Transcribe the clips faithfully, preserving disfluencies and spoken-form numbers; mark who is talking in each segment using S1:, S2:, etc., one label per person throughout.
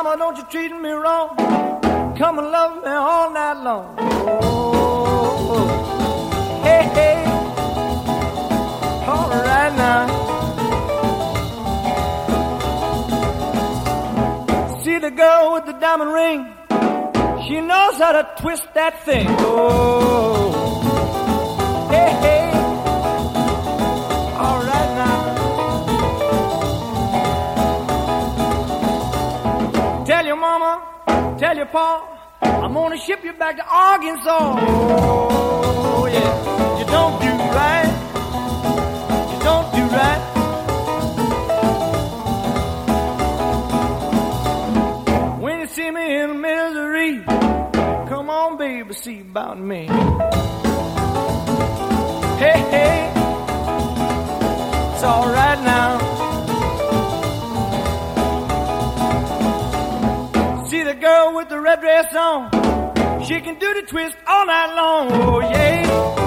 S1: mama, don't you treat me wrong. Come and love me all night long. Oh, hey, hey. All right now. See the girl with the diamond ring. She knows how to twist that thing. Oh, hey, hey. All right now. Tell your mama, tell your pa, I'm gonna ship you back to Arkansas. Oh, yeah. You don't do right. You don't do right. When you see me in misery, come on, baby, see about me. Hey, hey, it's all right now. See the girl with the red dress on, she can do the twist all night long. Oh, yeah.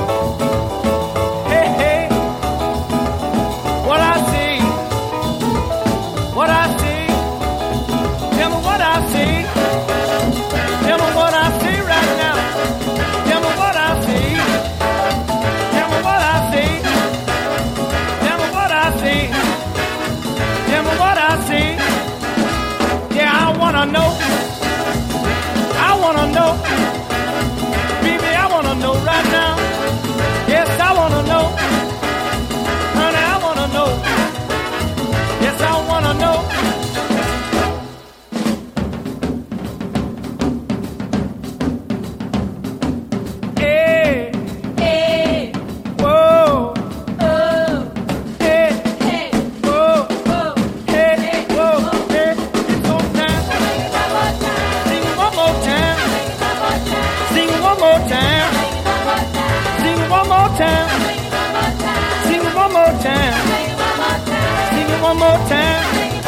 S1: Hey, hey, what I see, what I see, tell me what I see. Tell me what I see right now. Tell me what I see. Tell me what I see. Tell me what I see. Tell me what I see. Yeah, I wanna know. I wanna know. Baby, I wanna know right now. Yes, I wanna know. Honey, I wanna know. Yes, I wanna know. One more time.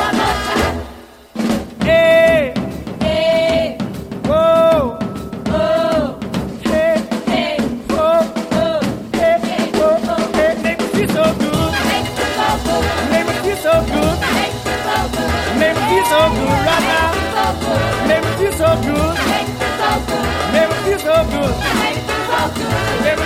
S1: Hey, hey, whoa, oh, hey, hey, whoa, oh, hey, whoa, hey, make me feel so good, make me feel so good, make me feel so good right now, make me feel so good, make me feel so good, make me